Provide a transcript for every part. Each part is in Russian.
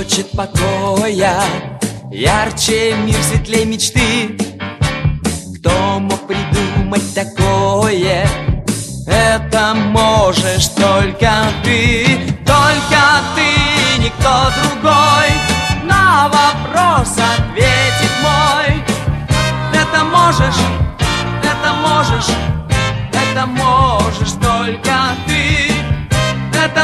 хочет покоя, ярче мир, светлей мечты. Кто мог придумать такое? Это можешь только ты, никто другой на вопрос ответит мой. Это можешь только ты. Это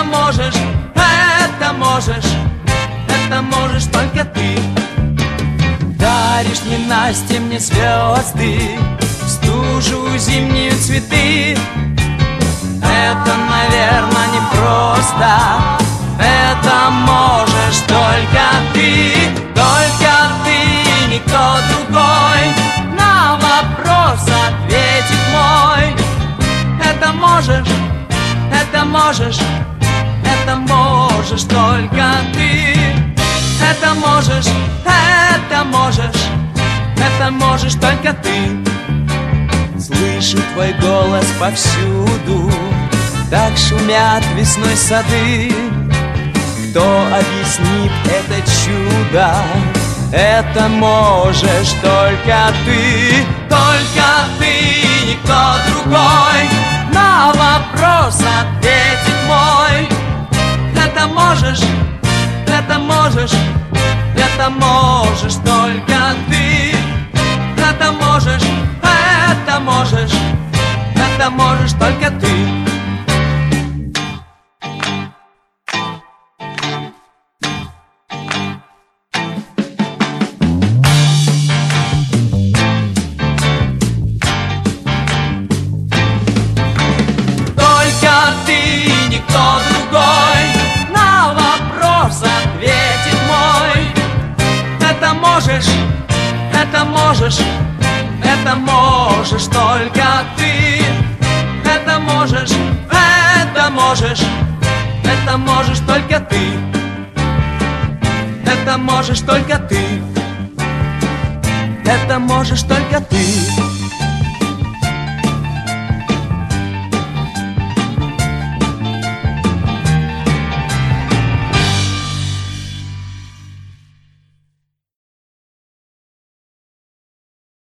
можешь только ты. Даришь ненастье мне звезды, в стужу зимнюю цветы. Это, наверное, непросто. Это можешь только ты, никто другой на вопрос ответит мой. Это можешь только ты. Это можешь только ты. Слышу твой голос повсюду, так шумят весной сады. Кто объяснит это чудо? Это можешь только ты, никто другой на вопрос ответит мой. Это можешь только ты. Это можешь только ты. Никто другой на вопрос ответит мой. Это можешь только ты. Это можешь только ты. Это можешь только ты. Это можешь только ты.